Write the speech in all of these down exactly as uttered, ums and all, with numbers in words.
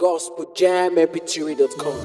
gospel jam m p three dot com.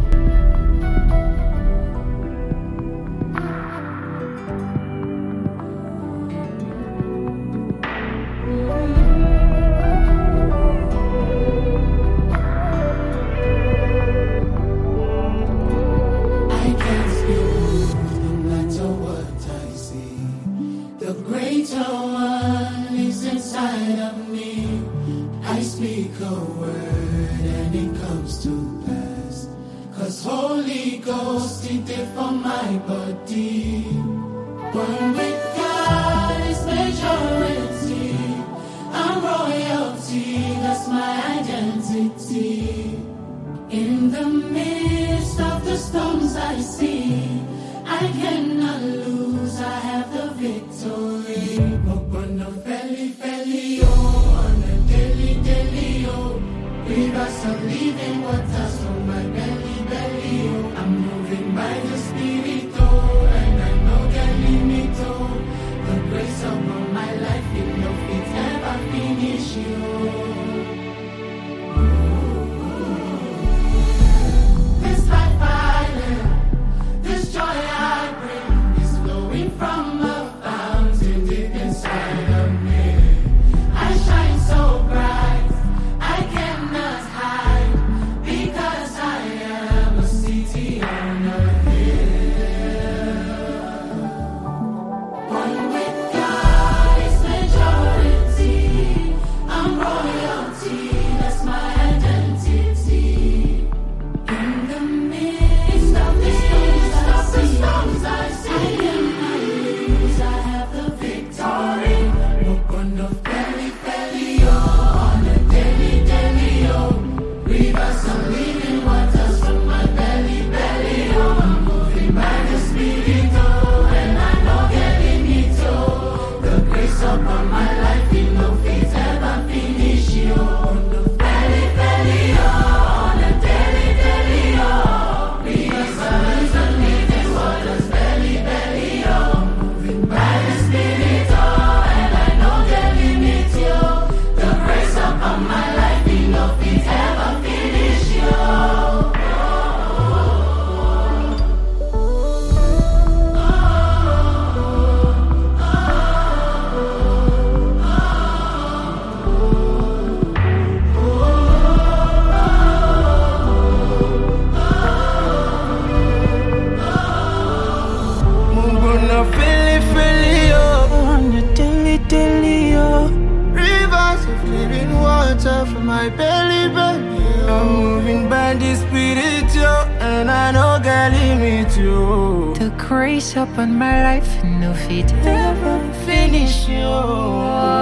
Speak a word and it comes to pass. Cause Holy Ghost did it for my body. One with God is majority. I'm royalty, that's my identity. In the midst of the storms I see, I cannot lose, I have the victory. Open the belly, belly, oh, on a daily, daily, oh. Rivers of living waters from my belly, belly, oh. I'm moving by the Spirit, oh, and I know the limit, oh. The grace upon my life, it no fit ever finish, oh. This life I live, this joy I bring, is flowing from a fountain deep inside of me. I shine so bright, I cannot hide, because I am a city on a hill. One with God is majority. I'm royalty, that's my identity. In the midst of the storms I see, I cannot lose, I have the victory. Walk on the belly, belly, oh, on a daily, daily, oh. Rivers of living waters from my belly, belly, oh. I'm moving by the Spirit, oh, and I know getting it, oh. The grace upon my life, it no fit ever finish, oh. On the belly, belly, oh, on a daily, daily, oh. Rivers of living waters, belly, belly, oh. Moving by the Spirit, oh, and I know getting it, oh. The grace upon my life, it no fit ever finish, oh. Muguna fili fili oh, on your daily daily oh. Rivers of living water from my belly belly oh. I'm moving by the Spirit oh, and I know God limit you. The grace upon my life, no fit ever Finish you.